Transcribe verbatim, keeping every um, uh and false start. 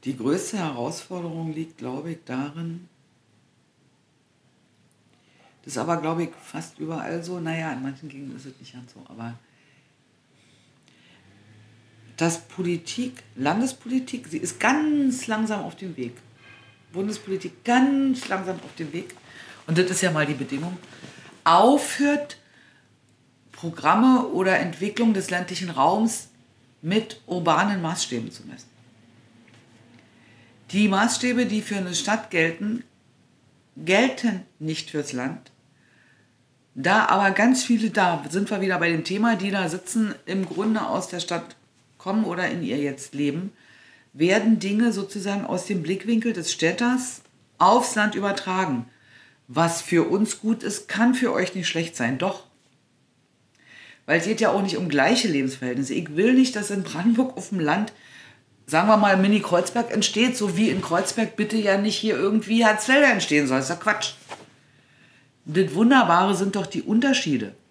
Die größte Herausforderung liegt, glaube ich, darin, das ist aber, glaube ich, fast überall so, naja, in manchen Gegenden ist es nicht ganz so, aber dass Politik, Landespolitik, sie ist ganz langsam auf dem Weg. Bundespolitik ganz langsam auf dem Weg. Und das ist ja mal die Bedingung. Aufhört, Programme oder Entwicklung des ländlichen Raums mit urbanen Maßstäben zu messen. Die Maßstäbe, die für eine Stadt gelten, gelten nicht fürs Land. Da aber ganz viele, da sind wir wieder bei dem Thema, die da sitzen, im Grunde aus der Stadt kommen oder in ihr jetzt leben, werden Dinge sozusagen aus dem Blickwinkel des Städters aufs Land übertragen. Was für uns gut ist, kann für euch nicht schlecht sein, doch. Weil es geht ja auch nicht um gleiche Lebensverhältnisse. Ich will nicht, dass in Brandenburg auf dem Land, sagen wir mal, Mini-Kreuzberg entsteht, so wie in Kreuzberg bitte ja nicht hier irgendwie Harzfelder entstehen soll. Das ist ja Quatsch. Das Wunderbare sind doch die Unterschiede.